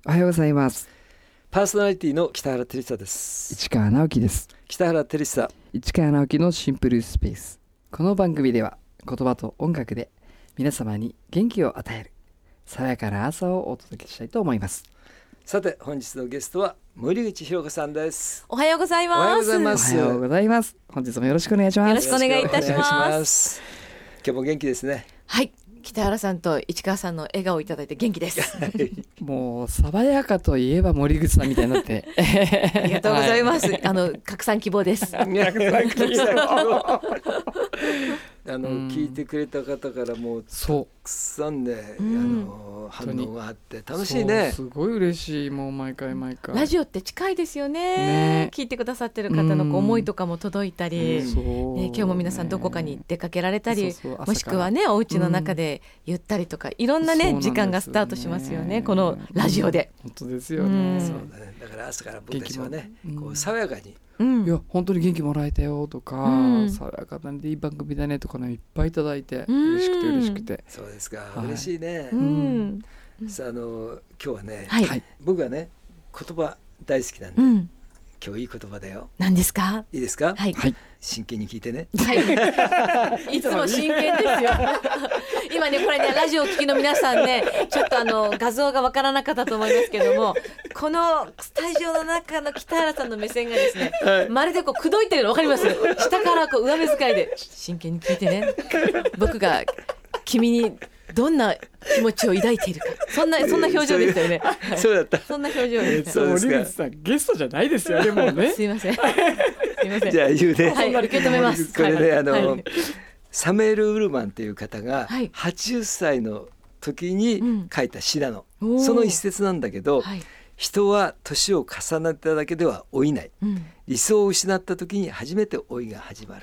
おはようございます。 パーソナリティの北原照久です。 市川直樹です。 北原照久、 市川直樹のシンプルスペース。この番組では言葉と音楽で皆様に元気を与える爽やかな朝をお届けしたいと思います。 さて本日のゲストは森口博子さんです。 おはようございます。 おはようございます。 おはようございます。本日もよろしくお願いします。 よろしくお願いいたします。 よろくお願いします。今日も元気ですね。 はい、北原さんと市川さんの笑顔をいただいて元気です。 もう爽やかといえば森口さんみたいになってありがとうございます、拡散希望です。 聞いてくれた方からもうたくさんね、反応があって楽しいね。 すごい嬉しい。もう毎回ラジオって近いですよ ね。聞いてくださってる方の思いとかも届いたり、今日も皆さんどこかに出かけられたり、もしくはねお家の中でゆったりとか、いろんなね時間がスタートしますよね、このラジオで。 本当ですよね。 そうだね。だから朝から僕たちはねこう爽やかに、 いや本当に元気もらえたよとか、爽やかなんでいい番組だねとかね、いっぱいいただいて嬉しくて嬉しくて。 そうですか、嬉しいね。さあ今日はね、僕はね言葉大好きなんで、今日いい言葉だよ。 何ですか？ いいですか？ はい、 真剣に聞いてね。 いつも真剣ですよ。今ねこれねラジオを聞きの皆さんね、ちょっと画像がわからなかったと思いますけども、このスタジオの中の北原さんの目線がですね、まるでこう口説いてるの分かります？下からこう上目遣いで真剣に聞いてね、僕が君にどんな気持ちを抱いているか、そんな表情でしたよね。 そうだった。 そんな表情でした。 森口さんゲストじゃないですよね、もうね。 すいません。 じゃあ言うね。 はい、受け止めます。 これねサメール・ウルマンという方が80歳の時に書いた詩なの、その一節なんだけど、人は年を重ねただけでは老いない、理想を失った時に初めて老いが始まる。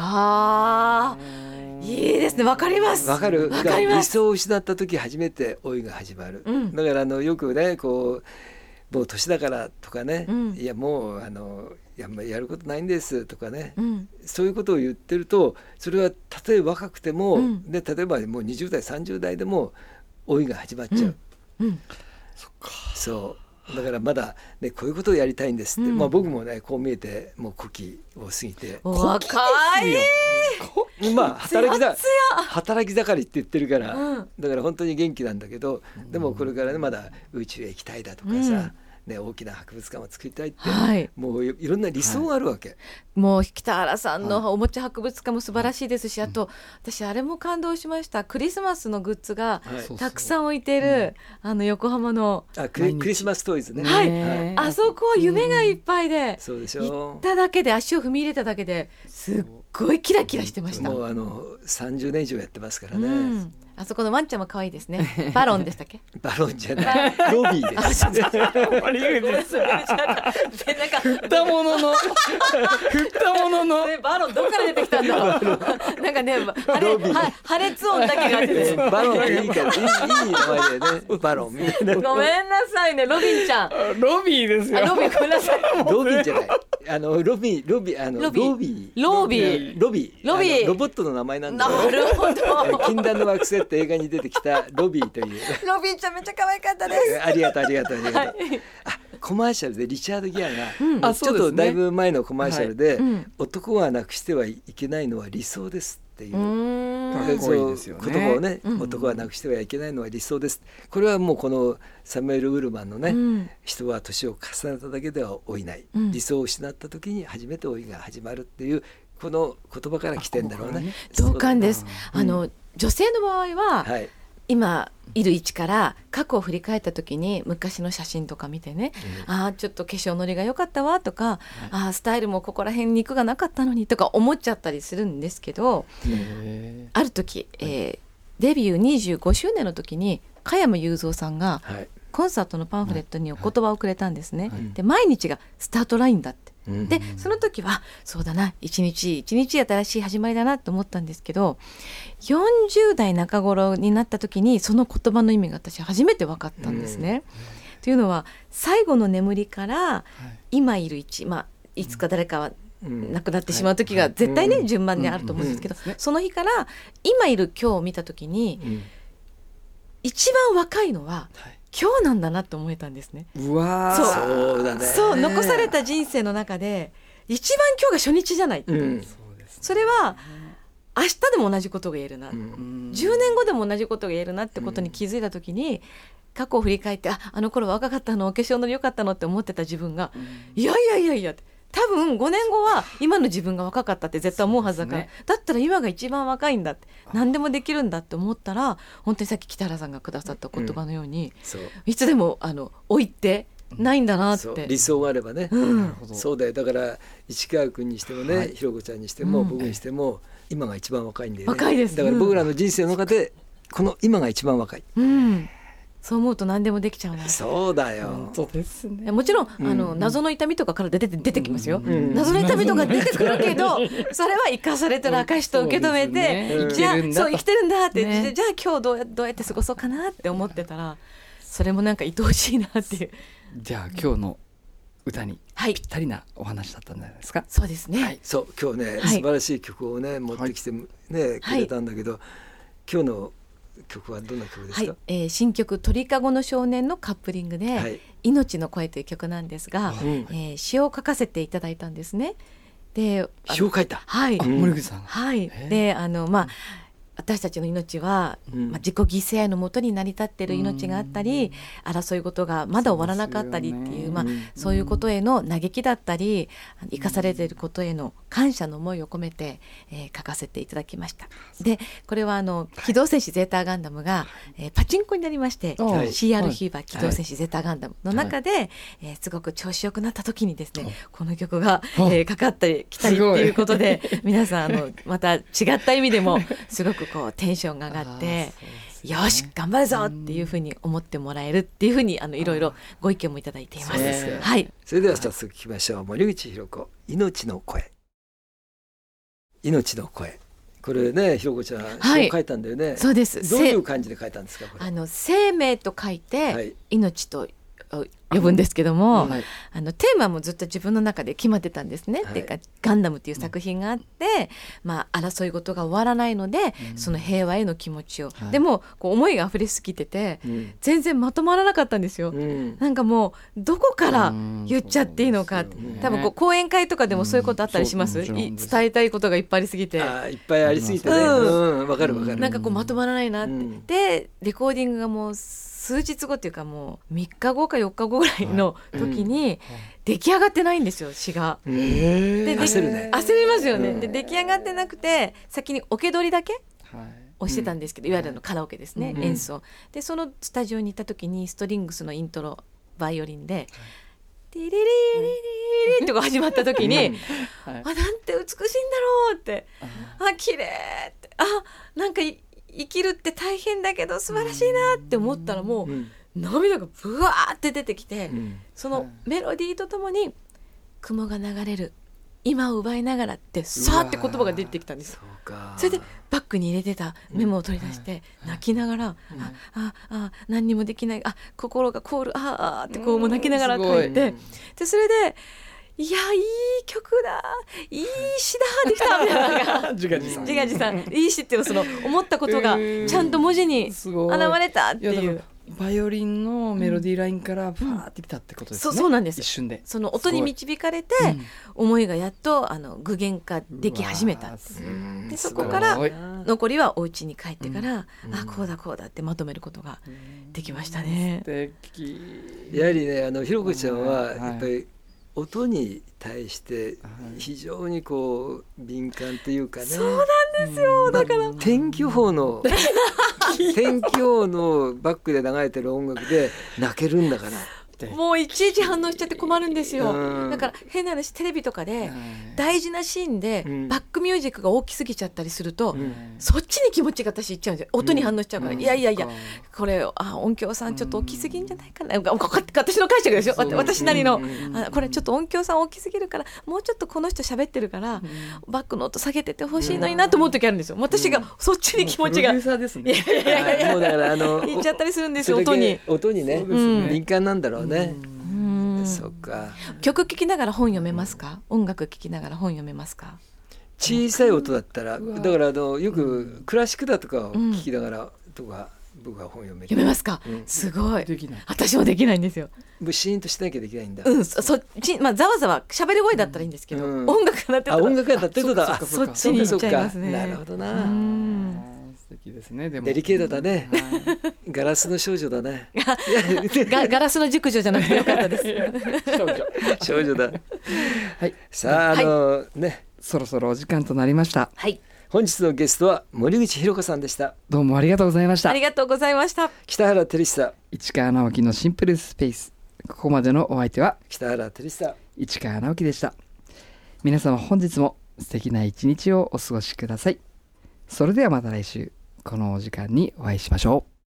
いいですね。わかります。 わかる。理想を失った時初めて老いが始まる、だからよくねこうもう年だからとかね、いやもうやることないんですとかね、そういうことを言ってると、それはたとえ若くても、例えばもう20代30代でも老いが始まっちゃう、そっか。そうだからまだ、ね、こういうことをやりたいんですって、僕もねこう見えてもう古希を過ぎて、 若い、 働き盛りって言ってるから、だから本当に元気なんだけど、でもこれからねまだ宇宙へ行きたいだとかさ、大きな博物館を作りたいって、もういろんな理想があるわけ、 もう北原さんのおもちゃ博物館も素晴らしいですし、あと私あれも感動しました。クリスマスのグッズがたくさん置いてる、横浜のクリスマストイズね、 あそこは夢がいっぱいで、 そうでしょ。 行っただけで足を踏み入れただけですっごいキラキラしてました。 もう30年以上やってますからね、 あそこのワンちゃんも可愛いですね。バロンでしたっけ？ バロンじゃない、ロビーです。 振ったもののバロンどっから出てきたんだろう。なんかね、破裂音だけが出てる。 バロンっていいから、いい名前だよね。バロンみたいな。 ごめんなさいね、ロビンちゃん。 ロビーですよ。 ロビー、ごめんなさい。 ロビーじゃない。ロビー、ロボットの名前なんだよ。 なるほど。 禁断の惑星って映画に出てきたロビーという。 ロビーちゃんめっちゃ可愛かったです。 ありがとう。コマーシャルでリチャード・ギアが、ちょっとだいぶ前のコマーシャルで、男がなくしてはいけないのは理想ですっていう、 かっこいいですよね。 言葉をね、男がなくしてはいけないのは理想です。これはもうこのサムエル・ウルマンのね、人は年を重ねただけでは老いない、理想を失った時に初めて老いが始まるっていうこの言葉から来てんだろうね。 同感です。女性の場合は、今いる位置から過去を振り返った時に昔の写真とか見てね、ちょっと化粧のりが良かったわとか、スタイルもここら辺肉がなかったのにとか思っちゃったりするんですけど、ある時、デビュー25周年の時に加山雄三さんがコンサートのパンフレットにお言葉をくれたんですね、で毎日がスタートラインだって、でその時はそうだな、一日一日新しい始まりだなと思ったんですけど、40代中頃になった時にその言葉の意味が私初めて分かったんですね、というのは最後の眠りから今いる位置、いつか誰かは亡くなってしまう時が絶対ね、順番にあると思うんですけど、その日から今いる今日を見た時に、一番若いのは今日なんだなと思えたんですね。 うわそうだね。 そう残された人生の中で一番今日が初日じゃない、それは明日でも同じことが言えるな、10年後でも同じことが言えるなってことに気づいた時に、過去を振り返って、あの頃若かったの、お化粧のり良かったのって思ってた自分が、いや多分5年後は今の自分が若かったって絶対思うはずだから、だったら今が一番若いんだって、何でもできるんだって思ったら、本当にさっき北原さんがくださった言葉のように、いつでも老いってないんだなって、 理想があればね、そうだよ。だから市川君にしてもね、ひろこちゃんにしても、僕にしても今が一番若いんでね。 若いです。 だから僕らの人生の中でこの今が一番若い、 そう思うと何でもできちゃうな。 そうだよ。 本当ですね。 もちろん謎の痛みとかから出てきますよ、謎の痛みとか出てくるけど、それは生かされてる証と受け止めて、じゃあそう生きてるんだって、じゃあ今日どうやって過ごそうかなって思ってたら、それもなんか愛おしいなっていう。 じゃあ今日の歌にぴったりなお話だったんじゃないですか。 そうですね、 そう今日ね、素晴らしい曲をね持ってきてねくれたんだけど、今日の曲はどんな曲ですか？ 新曲鳥かごの少年のカップリングで、命の声という曲なんですが、詩を書かせていただいたんですね。で、 詩を書いた。 森口さん。 で私たちの命は、自己犠牲愛のもとに成り立っている命があったり、争い事がまだ終わらなかったりっていう、そういうことへの嘆きだったり、生かされていることへの感謝の思いを込めて、書かせていただきました。でこれは機動戦士ゼータガンダムが、パチンコになりまして、CR ヒーバー機動戦士ゼータガンダムの中で、すごく調子よくなった時にですね、この曲が、かかってきたりっていうことで、皆さんまた違った意味でもすごくこうテンションが上がって、よし頑張るぞっていうふうに思ってもらえるっていうふうにいろいろご意見もいただいています。 それでは早速聞きましょう。森口博子、命の声。命の声、これね、ひろこちゃん詩を書いたんだよね。 そうです。 どういう感じで書いたんですか？これ生命と書いて、命と呼ぶんですけども、テーマもずっと自分の中で決まってたんですね。っていうかガンダムっていう作品があって、争い事が終わらないので、その平和への気持ちを、でもこう思いが溢れすぎてて、全然まとまらなかったんですよ。なんかもうどこから言っちゃっていいのか、多分講演会とかでもそういうことあったりします。伝えたいことがいっぱいありすぎて、 いっぱいありすぎてね、わかるわかる。 なんかこうまとまらないなって、でレコーディングがもう数日後っていうか、もう3日後か4日後ぐらいの時に出来上がってないんですよ、詩が。で焦るね。 焦りますよね。で出来上がってなくて、先にオケ取りだけをしてたんですけど、いわゆるカラオケですね、演奏で、そのスタジオに行った時にストリングスのイントロバイオリンでティリリリリリとか始まった時に、なんて美しいんだろうって、綺麗って、なんか生きるって大変だけど素晴らしいなって思ったら、もう涙がブワーって出てきて、そのメロディーとともに雲が流れる今を奪いながらってさーって言葉が出てきたんです。それでバッグに入れてたメモを取り出して泣きながら、何にもできない、心が凍る、ってこうもう泣きながら書いて、でそれでいやいい曲だ、いい詩だできたみたいな、自画自賛いい詩っていうのは、その思ったことがちゃんと文字に現れたっていう。 バイオリンのメロディーラインからファーってきたってことですね。 そうなんです。 一瞬でその音に導かれて、思いがやっと具現化でき始めた。でそこから残りはお家に帰ってから、こうだこうだってまとめることができましたね。 やはりね、ひろこちゃんはやっぱり音に対して非常にこう敏感というかね。 そうなんですよ。だから天気予報のバックで流れてる音楽で泣けるんだから。 もういちいち反応しちゃって困るんですよ。だから変な話、テレビとかで大事なシーンでバックミュージックが大きすぎちゃったりすると、そっちに気持ちが私いっちゃうんですよ。音に反応しちゃうから、いやこれ音響さんちょっと大きすぎんじゃないかな、私の解釈ですよ。私なりのこれちょっと音響さん大きすぎるから、もうちょっとこの人喋ってるからバックの音下げててほしいのになと思う時あるんですよ。私がそっちに気持ちがプロデューサーですね。 もうだからいっちゃったりするんですよ。音にね、敏感なんだろうね。そっか。 曲聴きながら本読めますか？音楽聴きながら本読めますか？ 小さい音だったら、だからよくクラシックだとかを聴きながらとか僕は本読める。 読めますか、すごい。私もできないんですよ。 もうシーンとしなきゃできないんだ。 そっち、まあざわざわ喋り声だったらいいんですけど、音楽が鳴ってたら、 音楽が鳴ってるだ。 そっちに行っちゃいますね。 なるほどな。 素敵ですね。でもデリケートだね。ガラスの少女だね。 ガラスの熟女じゃなくてよかったです。 少女だ。 はい。 さあね、 そろそろお時間となりました。 はい。 本日のゲストは森口博子さんでした。 どうもありがとうございました。 ありがとうございました。 北原照久、 市川直樹のシンプルスペース。ここまでのお相手は北原照久、 市川直樹でした。皆様本日も素敵な一日をお過ごしください。それではまた来週このお時間にお会いしましょう。